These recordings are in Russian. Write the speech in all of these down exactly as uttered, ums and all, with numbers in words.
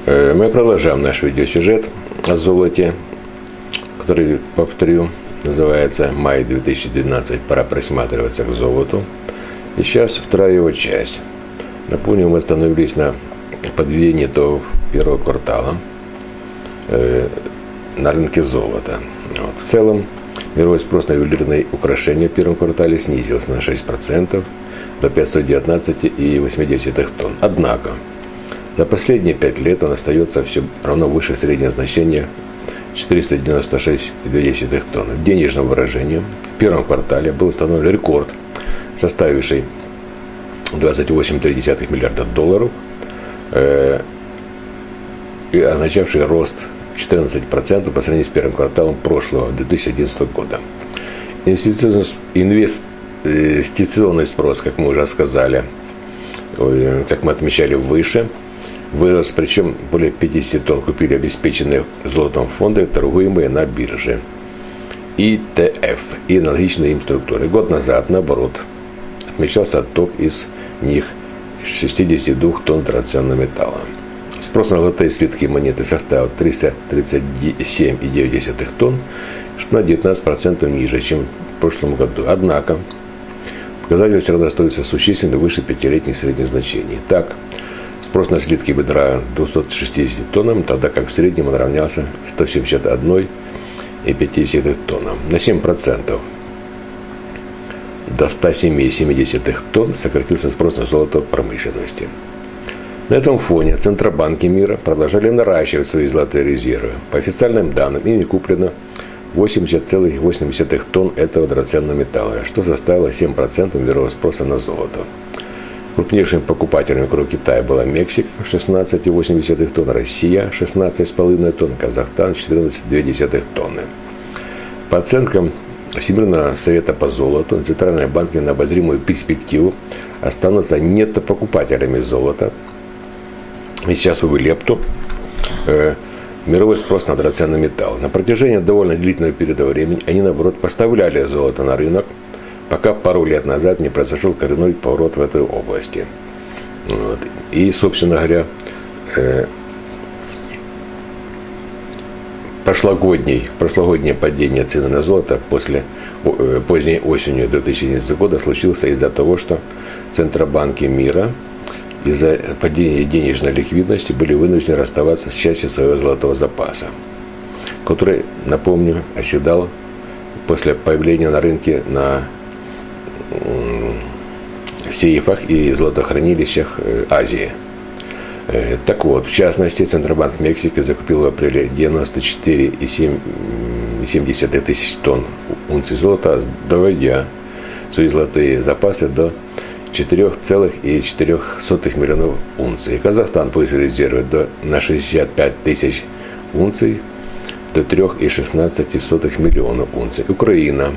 Мы продолжаем наш видеосюжет о золоте, который, повторю, называется «Май две тысячи двенадцать. Пора присматриваться к золоту». И сейчас вторая его часть. Напомню, мы остановились на подведении итогов первого квартала э, на рынке золота. Вот. В целом, мировой спрос на ювелирные украшения в первом квартале снизился на шесть процентов до пятьсот девятнадцать целых восемь десятых тонн. Однако, за последние пять лет он остается все равно выше среднего значения четыреста девяносто шесть целых две десятых тонн. В денежном выражении в первом квартале был установлен рекорд, составивший двадцать восемь целых три десятых миллиарда долларов э, и означавший рост четырнадцать процентов по сравнению с первым кварталом прошлого, две тысячи одиннадцатого года. Инвестиционный, инвестиционный спрос, как мы уже сказали, как мы отмечали выше, вырос, причем более пятьдесят тонн купили обеспеченные золотом фонды, торгуемые на бирже и тэ эф и аналогичные им структуры. Год назад, наоборот, отмечался отток из них шестьдесят два тонн драгоценного металла. Спрос на золотые слитки и монеты составил триста тридцать семь целых девять десятых тонн, что на девятнадцать процентов ниже, чем в прошлом году. Однако, показатель все равно остается существенно выше пятилетних средних значений. Так, спрос на слитки бедра двести шестьдесят тоннам, тогда как в среднем он равнялся сто семьдесят один целых пять десятых тоннам. На семь процентов до ста семи целых семь десятых тонн сократился спрос на золото в промышленности. На этом фоне центробанки мира продолжали наращивать свои золотые резервы. По официальным данным, ими куплено восемьдесят целых восемь десятых тонн этого драгоценного металла, что составило семь процентов мирового спроса на золото. Крупнейшими покупателями вокруг Китая была Мексика шестнадцать целых восемь десятых тонн, Россия шестнадцать целых пять тонн, Казахстан четырнадцать целых две десятых тонны. По оценкам Всемирного совета по золоту, центральные банки на обозримую перспективу останутся нетто-покупателями золота. И сейчас вы лепту э, мировой спрос на драгоценный металл. На протяжении довольно длительного периода времени они, наоборот, поставляли золото на рынок, пока пару лет назад не произошел коренной поворот в этой области. Вот. И, собственно говоря, э, прошлогодний, прошлогоднее падение цены на золото после э, поздней осенью две тысячи одиннадцатого года случилось из-за того, что центробанки мира из-за падения денежной ликвидности были вынуждены расставаться с частью своего золотого запаса, который, напомню, оседал после появления на рынке на в сейфах и золотохранилищах Азии. Так вот, в частности, Центробанк Мексики закупил в апреле девяносто четыре целых семь десятых тысяч тонн унций золота, доводя свои золотые запасы до четыре целых четыре десятых миллионов унций. Казахстан повысил резервы до, на шестьдесят пять тысяч унций до три целых шестнадцать сотых миллиона унций. Украина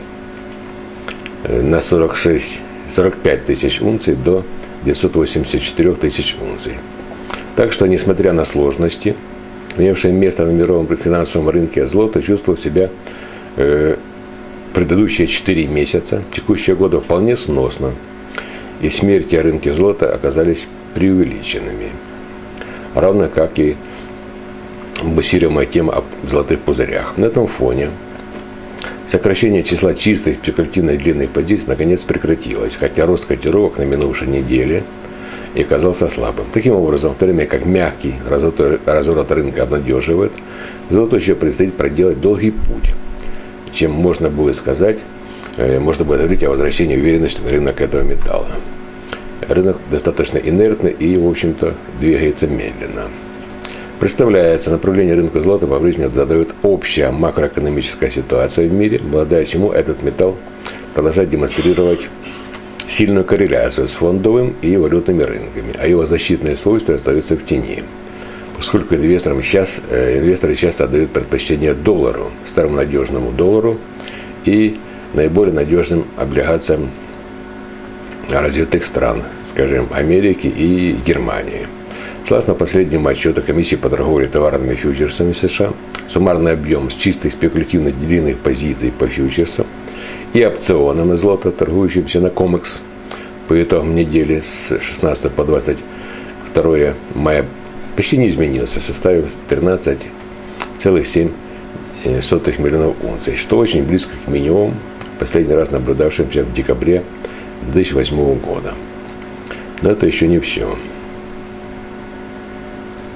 на сорок шесть сорок пять тысяч унций до девятьсот восемьдесят четыре тысяч унций. Так что, несмотря на сложности, имевшее место на мировом финансовом рынке, золото чувствовало себя э, предыдущие четыре месяца текущего года вполне сносно. И смерти о рынке золота оказались преувеличенными. Равно как и буксируемая тема о золотых пузырях. На этом фоне сокращение числа чистых спекулятивных длинных позиций наконец прекратилось, хотя рост котировок на минувшей неделе и оказался слабым. Таким образом, в то время как мягкий разворот, разворот рынка обнадеживает, золоту еще предстоит проделать долгий путь, чем можно будет сказать, можно будет говорить о возвращении уверенности на рынок этого металла. Рынок достаточно инертный и, в общем-то, двигается медленно. Представляется, направление рынка золота по-прежнему задает общая макроэкономическая ситуация в мире, благодаря чему этот металл продолжает демонстрировать сильную корреляцию с фондовым и валютными рынками, а его защитные свойства остаются в тени, поскольку инвесторам сейчас, инвесторы часто отдают предпочтение доллару, старому надежному доллару и наиболее надежным облигациям развитых стран, скажем, Америки и Германии. Согласно последнему отчету Комиссии по торговле товарными фьючерсами США, суммарный объем с чистой спекулятивной длинных позиций по фьючерсам и опционам на золото, торгующимся на Комекс, по итогам недели с шестнадцатого по двадцать второе мая почти не изменился, составив тринадцать целых семь десятых миллионов унций, что очень близко к минимуму, последний раз наблюдавшимся в декабре две тысячи восьмого года. Но это еще не все.